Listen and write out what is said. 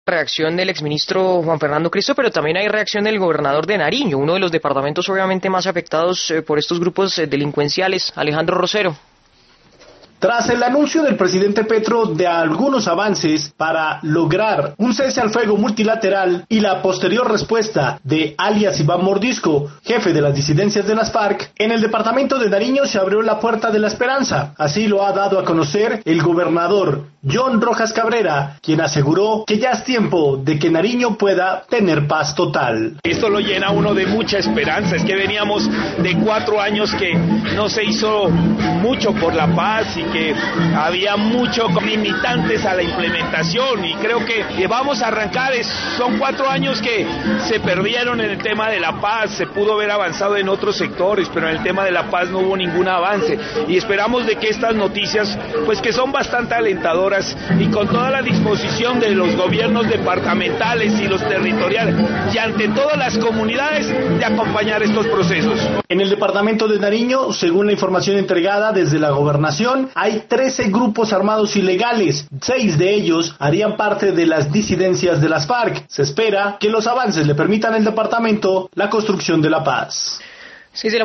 Reacción del exministro Juan Fernando Cristo, pero también hay reacción del gobernador de Nariño, uno de los departamentos obviamente más afectados por estos grupos delincuenciales, Alejandro Rosero. Tras el anuncio del presidente Petro de algunos avances para lograr un cese al fuego multilateral y la posterior respuesta de alias Iván Mordisco, jefe de las disidencias de las FARC, en el departamento de Nariño se abrió la puerta de la esperanza. Así lo ha dado a conocer el gobernador John Rojas Cabrera, quien aseguró que ya es tiempo de que Nariño pueda tener paz total. Esto lo llena uno de mucha esperanza, es que veníamos de 4 años que no se hizo mucho por la paz y que había muchos limitantes a la implementación, y creo que vamos a arrancar. Son 4 años que se perdieron en el tema de la paz. Se pudo haber avanzado en otros sectores, pero en el tema de la paz no hubo ningún avance, y esperamos de que estas noticias, pues que son bastante alentadoras, y con toda la disposición de los gobiernos departamentales y los territoriales y ante todas las comunidades, de acompañar estos procesos. En el departamento de Nariño, según la información entregada desde la gobernación, hay 13 grupos armados ilegales. 6 de ellos harían parte de las disidencias de las FARC. Se espera que los avances le permitan al departamento la construcción de la paz. Sí,